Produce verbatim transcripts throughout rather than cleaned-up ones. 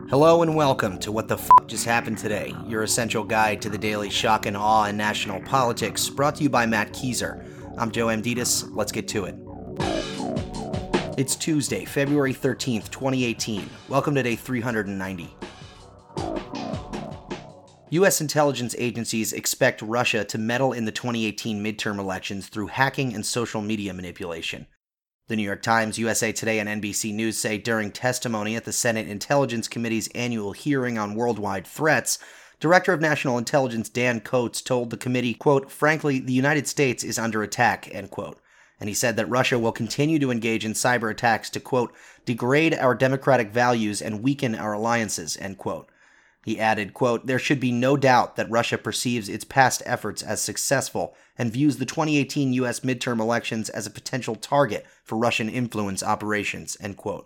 Hello and welcome to What the F*** Just Happened Today, your essential guide to the daily shock and awe in national politics, brought to you by Matt Kieser. I'm Joe Amditis. Let's get to it. It's Tuesday, February thirteenth, twenty eighteen. Welcome to day three hundred ninety. U S intelligence agencies expect Russia to meddle in the twenty eighteen midterm elections through hacking and social media manipulation. The New York Times, U S A Today, and N B C News say during testimony at the Senate Intelligence Committee's annual hearing on worldwide threats, Director of National Intelligence Dan Coats told the committee, quote, "Frankly, the United States is under attack," end quote. And he said that Russia will continue to engage in cyber attacks to, quote, "degrade our democratic values and weaken our alliances," end quote. He added, quote, "There should be no doubt that Russia perceives its past efforts as successful and views the twenty eighteen U S midterm elections as a potential target for Russian influence operations," end quote.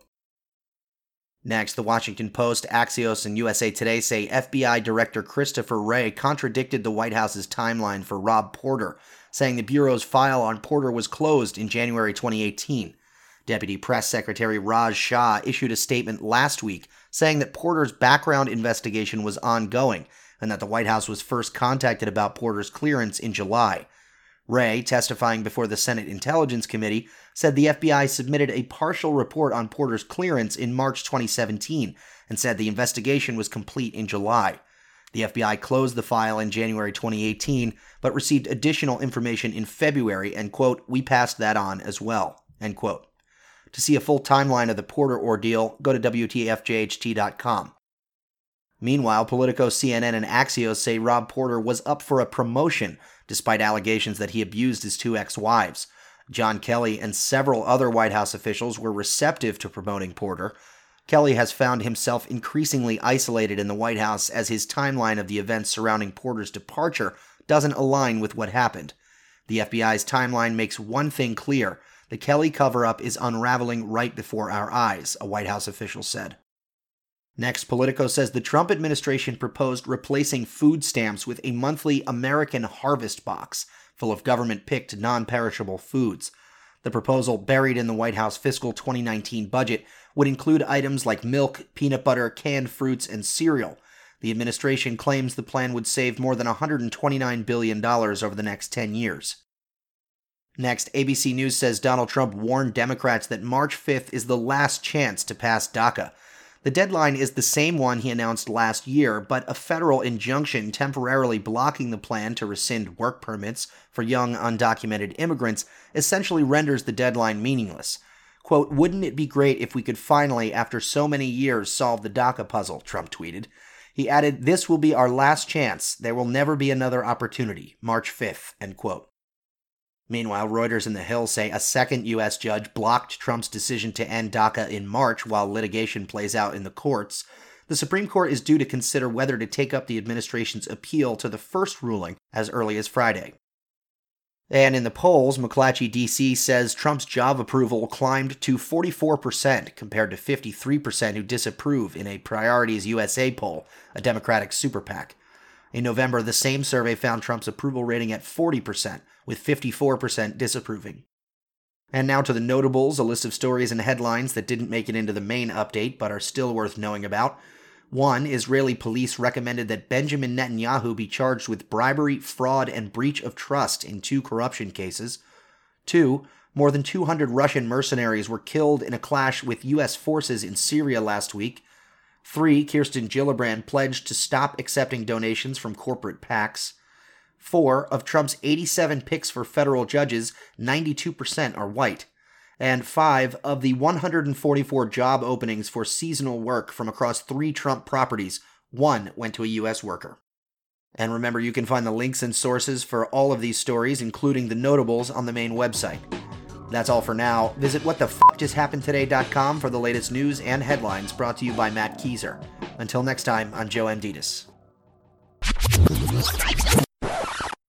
Next, the Washington Post, Axios, and U S A Today say F B I Director Christopher Wray contradicted the White House's timeline for Rob Porter, saying the Bureau's file on Porter was closed in January twenty eighteen. Deputy Press Secretary Raj Shah issued a statement last week saying that Porter's background investigation was ongoing and that the White House was first contacted about Porter's clearance in July. Wray, testifying before the Senate Intelligence Committee, said the F B I submitted a partial report on Porter's clearance in March twenty seventeen and said the investigation was complete in July. The F B I closed the file in January twenty eighteen, but received additional information in February and, quote, "we passed that on as well," end quote. To see a full timeline of the Porter ordeal, go to W T F J H T dot com. Meanwhile, Politico, C N N, and Axios say Rob Porter was up for a promotion, despite allegations that he abused his two ex-wives. John Kelly and several other White House officials were receptive to promoting Porter. Kelly has found himself increasingly isolated in the White House as his timeline of the events surrounding Porter's departure doesn't align with what happened. The F B I's timeline makes one thing clear: the Kelly cover-up is unraveling right before our eyes, a White House official said. Next, Politico says the Trump administration proposed replacing food stamps with a monthly American Harvest box full of government-picked non-perishable foods. The proposal, buried in the White House fiscal twenty nineteen budget, would include items like milk, peanut butter, canned fruits, and cereal. The administration claims the plan would save more than one hundred twenty-nine billion dollars over the next ten years. Next, A B C News says Donald Trump warned Democrats that March fifth is the last chance to pass DACA. The deadline is the same one he announced last year, but a federal injunction temporarily blocking the plan to rescind work permits for young undocumented immigrants essentially renders the deadline meaningless. Quote, "Wouldn't it be great if we could finally, after so many years, solve the DACA puzzle," Trump tweeted. He added, "This will be our last chance. There will never be another opportunity. March fifth," end quote. Meanwhile, Reuters and The Hill say a second U S judge blocked Trump's decision to end DACA in March while litigation plays out in the courts. The Supreme Court is due to consider whether to take up the administration's appeal to the first ruling as early as Friday. And in the polls, McClatchy, D C says Trump's job approval climbed to forty-four percent compared to fifty-three percent who disapprove in a Priorities U S A poll, a Democratic super PAC. In November, the same survey found Trump's approval rating at forty percent, with fifty-four percent disapproving. And now to the notables, a list of stories and headlines that didn't make it into the main update but are still worth knowing about. One, Israeli police recommended that Benjamin Netanyahu be charged with bribery, fraud, and breach of trust in two corruption cases. Two, more than two hundred Russian mercenaries were killed in a clash with U S forces in Syria last week. Three, Kirsten Gillibrand pledged to stop accepting donations from corporate PACs. Four, of Trump's eighty-seven picks for federal judges, ninety-two percent are white. And five, of the one hundred forty-four job openings for seasonal work from across three Trump properties, one went to a U S worker. And remember, you can find the links and sources for all of these stories, including the notables, on the main website. That's all for now. Visit what the f just happened today dot com for the latest news and headlines, brought to you by Matt Kieser. Until next time, I'm Joe Amditis.